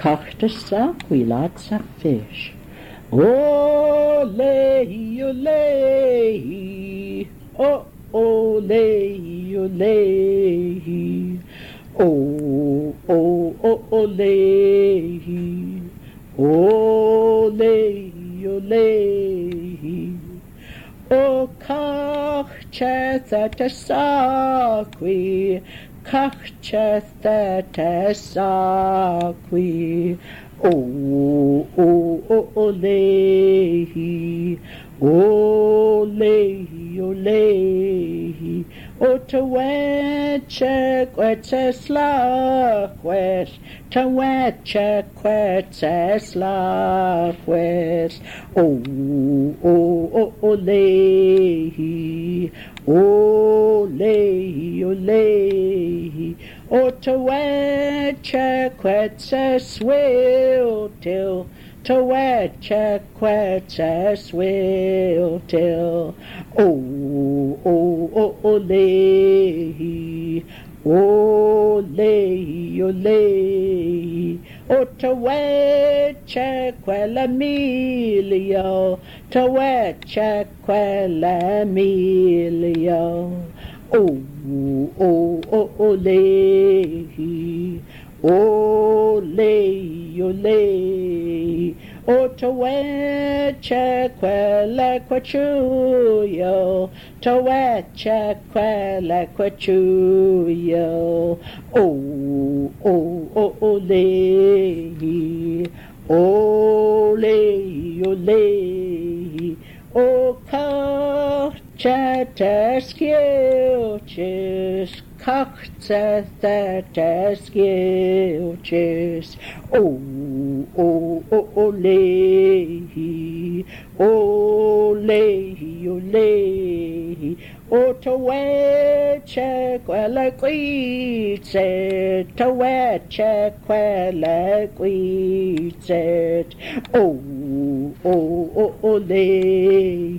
Kachtasa, we lots of fish. Ole, ole, oh, ole, ole, oh, oh, oh, ole, ole, ole, oh, kacheth sakwi, kacheth sakwi. Oh, oh, oh, ole, ole, ole, o taweche kwete slachwes, taweche kwete slachwes. Oh, oh, oh, ole, ole, ole, o taweche kwete swiltil, taweche kwete swiltil. Oh, oh, oh, ole, ole, ole, o taweche quella milio, taweche quella milio. Oh, oh, oh, ole, ole, ole, o taweche quella quachuyo, taweche quella quachuyo. Oh, oh, oh, ole, ole, ole, o kachetaskilches, kachetaskilches. Oh, oh, oh, ole, ole, ole, o taweche quella quizet, taweche quella quizet. Oh, oh, oh, ole,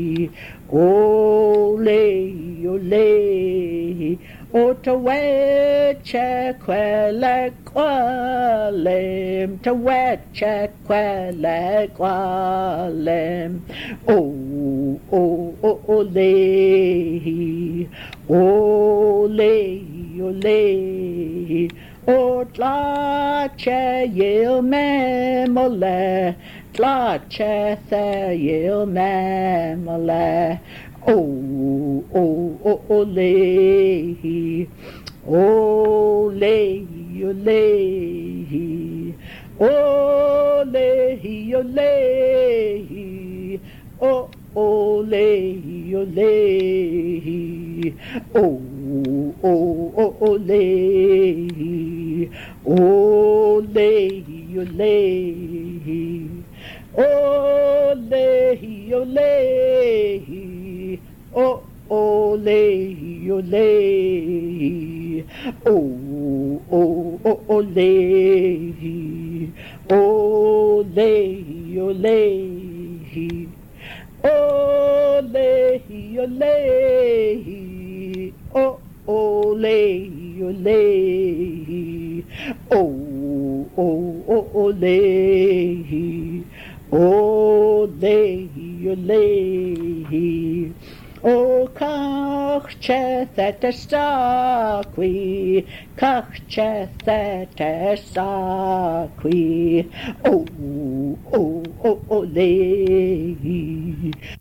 ole, ole, o taweche quella qualem, taweche quella qualem. Oh, oh, oh, ole, ole, ole, o tlache yil memole, tlache thayil memole. Oh, oh, oh, ole, ole, ole, ole, ole, oh, ole, ole, oh, oh, oh, ole, ole, ole, ole, ole, oh, ole, ole, oh, oh, oh, ole, ole, ole, ole, ole, oh, ole, ole, oh, oh, oh, ole, ole, ole, o kacheth sakwi, kacheth sakwi. Oh, oh, oh, ole.